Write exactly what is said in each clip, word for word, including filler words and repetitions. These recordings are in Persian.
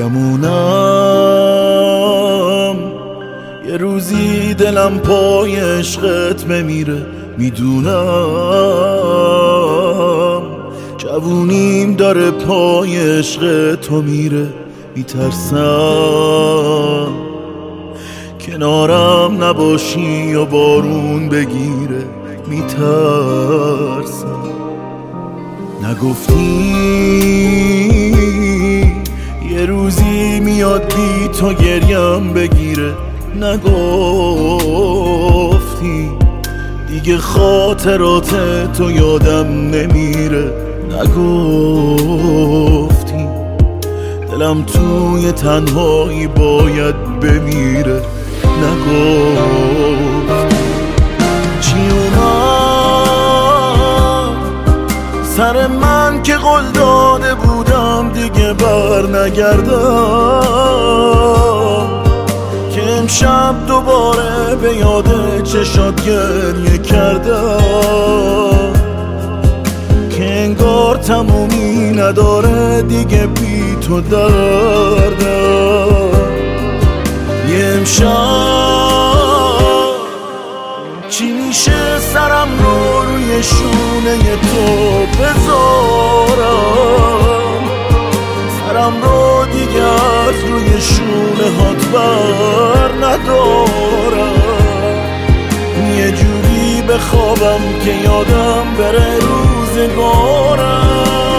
بمونم یه روزی دلم پای عشقت بمیره، میدونم جوونیم داره پای عشق تو میره. میترسم کنارم نباشی و بارون بگیره، میترسم نگفتی یه روزی میاد بی تو گریم بگیره، نگفتی دیگه خاطرات تو یادم نمیره، نگفتی دلم توی تنهایی باید بمیره، نگفتی چی اومد سر من که قول داده بودم دیگه بر نگردم، که امشب دوباره به یاد چشات گریه کردم، که انگار تمومی نداره دیگه بی تو دردم. یه امشب چی میشه سرم رو روی شونه تو بذارم، سرم رو دیگه از روی شونه هات بر ندارم، یه جوری بخوابم که یادم بره روزگارم.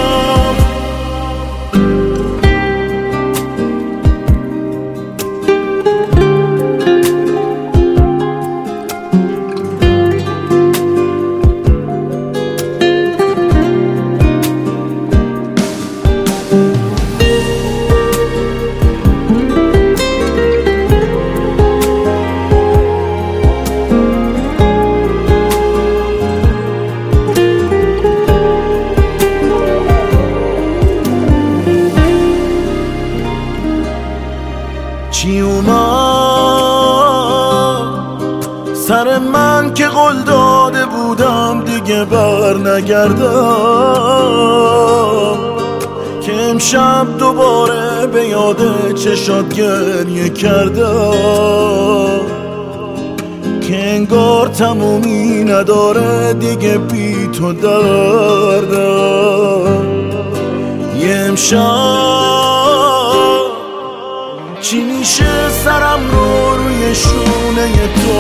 چی اومد سر من که قول داده بودم دیگه بر نگردم، که امشب دوباره به یاد چشات گریه کردم، که انگار تمومی نداره دیگه بی تو دردم. یه امشب چی میشه سرم رو روی شونه تو